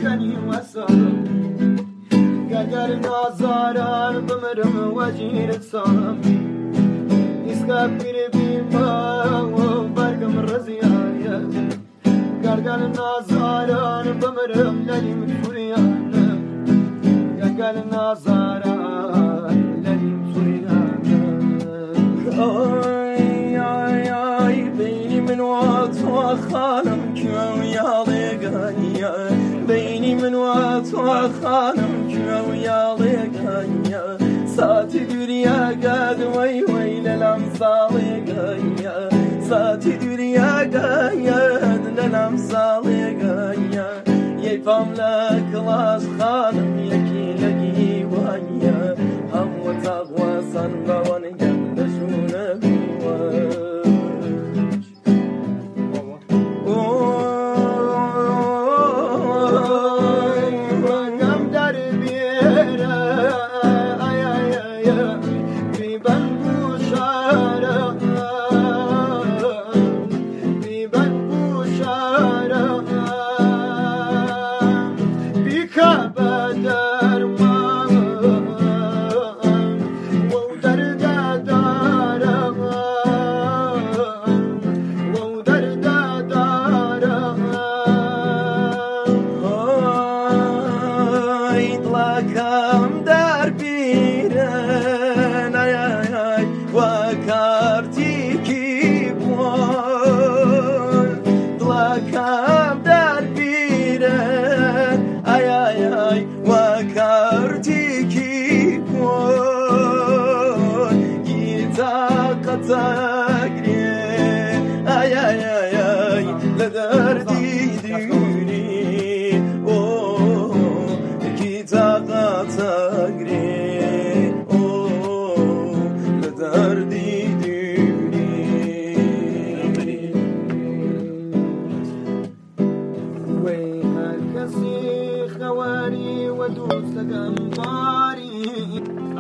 كني وسام قال نازاران بمرم وجير صامي إسكابير بيما وبرقم رزيايا قال نازاران بمرم لليم فريانا قال نازاران لليم فريانا آي آي آي بيني من وقت وخانم كيو ياليقايا بيني من وقت وخانم كيو ياليقايا ساتي دنيا قاد وي وي للأمثال قايا ساتي دنيا قايد للأمثال قايا يفهم لك لاس خانم يكي لقي ويا هم وتغوى صنبوان قدشون بواج وقم دربيرا في بنبوشارة في بنبوشارة بك بدر ما ودرد دارا ودرد دارا يطلقهم دربيرن اي اي اي وكارتيكي بوان طلقهم دربيرن اي اي اي وكارتيكي بوان يتاقة تقرين اي اي اي اي لدردي دوني تقري لدردي دوني ويها كسي خواري ودوس قنباري